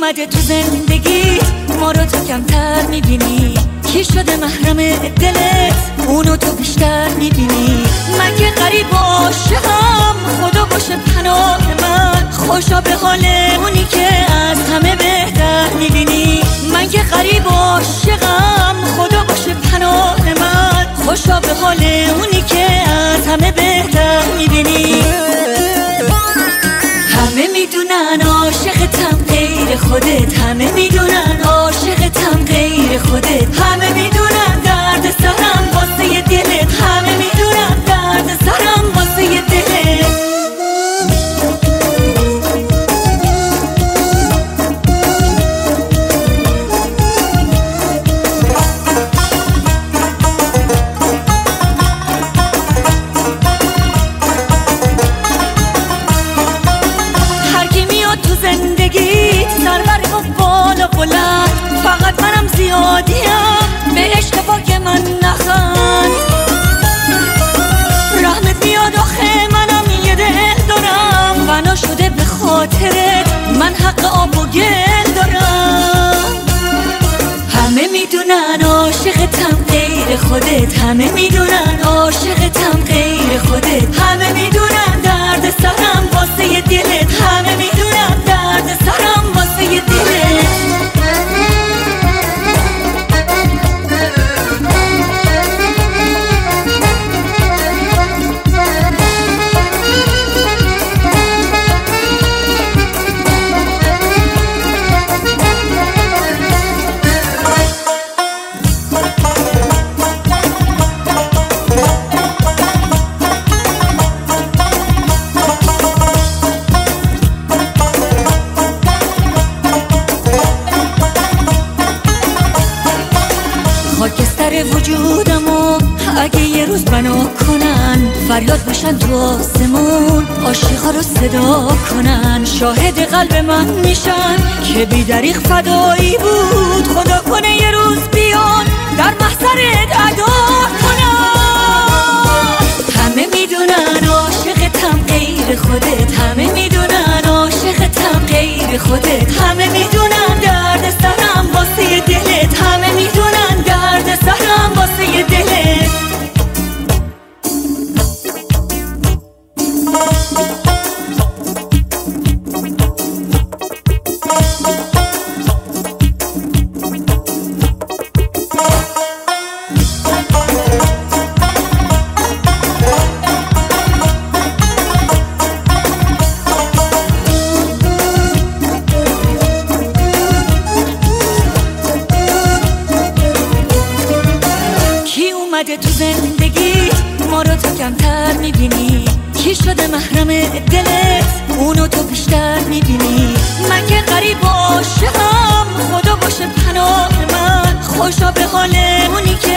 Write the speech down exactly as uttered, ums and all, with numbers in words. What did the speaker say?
اومده تو زندگی ما رو تو کمتر میبینی؟ کی شده محرم دلت اونو تو بیشتر میبینی؟ من که غریب عاشقم خدا باشه پناه من، خوشا به حال اونی که از همه بهتر میبینی. من که غریب عاشقم خدا باشه پناه من، خوشا به حال اونی که از همه بهتر میبینی. همه میدونن عاشقتم غیر خودت، همه میدونن عاشقتم غیر خودت، همه میدونن درد سرم واسه دلت، همه میدونن درد سرم واسه دلت. فقط منم زیادیم به عشق پاک من نخند، رحمت میاد آخه منم یه دل دارم، بنا شده به خاطرت من حق آب و گل دارم. همه میدونن عاشقتم غیر خودت، همه میدونن عاشقتم غیر خودت، همه میدونن درد سرم واسه دلت، همه میدونن درد سرم واسه دلت. خاکستر وجودمو اگه یه روز بنا کنن، فریاد باشن تو آسمون عاشقا رو صدا کنن، شاهد قلب من میشن که بی دریغ فدایی بود، خدا کنه یه روز بیان در محضرت ادا کنن. همه میدونن عاشقتم غیر خودت، همه میدونن عاشقتم غیر خودت، همه میدونن درد سرم واسه دلت، همه میدونن درد سرم واسه دلت. اومده تو زندگی ما رو تو کمتر میبینی؟ کی شده محرم دلت اونو تو بیشتر میبینی؟ من که غریب عاشقم خدا باشه پناه من، خوشا به حال اونی که